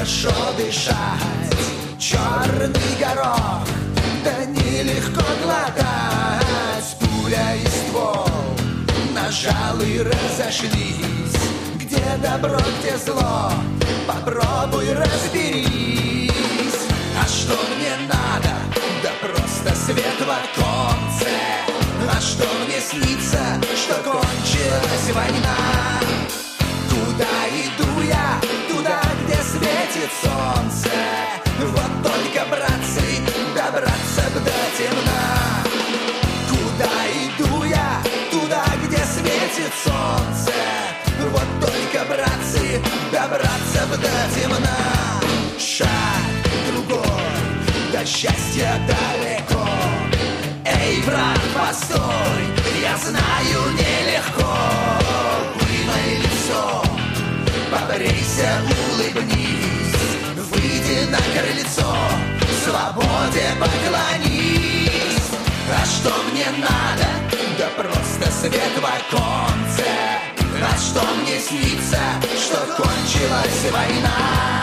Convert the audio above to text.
хорошо дышать. Черный горох, да нелегко глотать. Пуля и ствол, нажал и разошлись. Где добро, где зло, попробуй разберись. А что мне надо? Да просто свет в оконце. А что мне снится? Что кончилась война. Куда иду я? Туда, где светит солнце. Вот только, братцы, добраться б до темна. Куда иду я? Туда, где светит солнце. Вот только, братцы, добраться б до темна. Шаг другой, до счастья далеко. Эй, брат, постой, я знаю, нелегко. Вымой лицо, побрейся, улыбнись. Выйди на крыльцо, свободе поклонись. А что мне надо? Да просто свет в оконце. А что мне снится? Что кончилась война.